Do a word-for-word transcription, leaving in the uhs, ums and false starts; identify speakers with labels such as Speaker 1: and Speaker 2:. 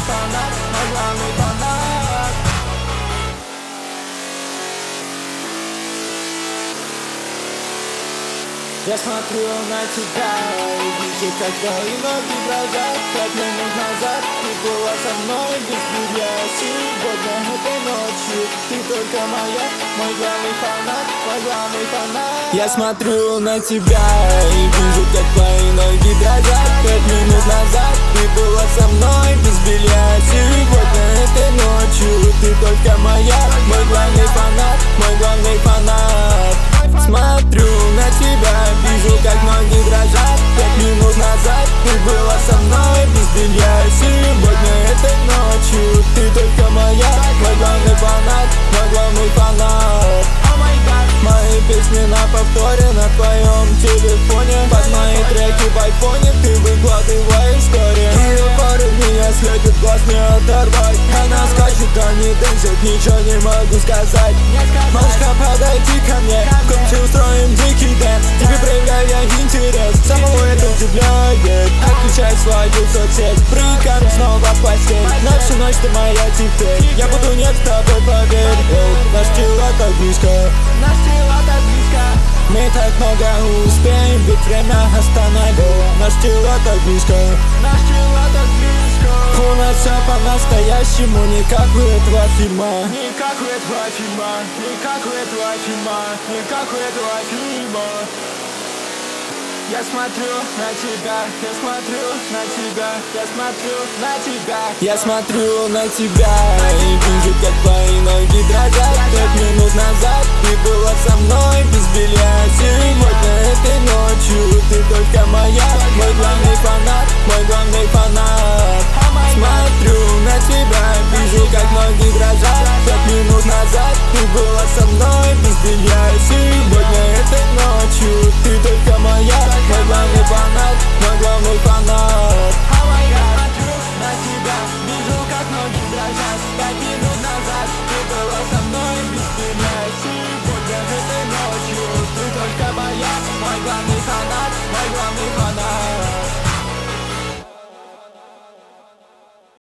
Speaker 1: фанат, мой главный фанат. Я смотрю на тебя и вижу, как твои ноги дрожат. Пять минут назад ты была со мной без белья. Сегодня этой ночью ты только моя, мой главный фанат, мой главный фанат. Я смотрю на тебя и вижу, как твои ноги дрожат. Пять минут назад ты была со мной без белья. Сегодня этой ночью ты только моя, мой главный фанат, мой главный фанат. Смотрю на тебя, вижу, как ноги дрожат. Пять минут назад ты была со мной без белья. Сегодня этой ночью ты только моя, мой главный фанат, мой главный фанат. Мои песни на повторе на твоем телефоне. Под мои треки в айфоне ты выкладываешь истории. Ее пары меня слепит, глаз не оторвать. Она скачет, они танцуют, ничего не могу сказать. Малышка, подойди ко мне, в комнате устроим дикий дэнс. Тебе проявляю я интерес, самого это удивляет. Отключай свою соцсеть, прыгаем снова в постель. На всю ночь ты моя теперь, я буду нет с тобой, поверь. Наш тела так близко, наш тела так близко. Мы так много успеем, ведь время остановило. Наш тела так близко, наш тела так близко. У нас все по-настоящему, не как у этого фильма. Не как у этого фильма, не как у этого фильма, не как у этого фильма. Я смотрю на тебя, я смотрю на тебя, я смотрю на тебя. Я смотрю на тебя и вижу, как твои ноги дрожат. Пять минут назад ты была со мной без белья. Сегодня этой ночью ты только моя, мой главный фанат, мой главный фанат. Смотрю на тебя, вижу, как ноги дрожат. Пять минут назад ты была со мной без белья.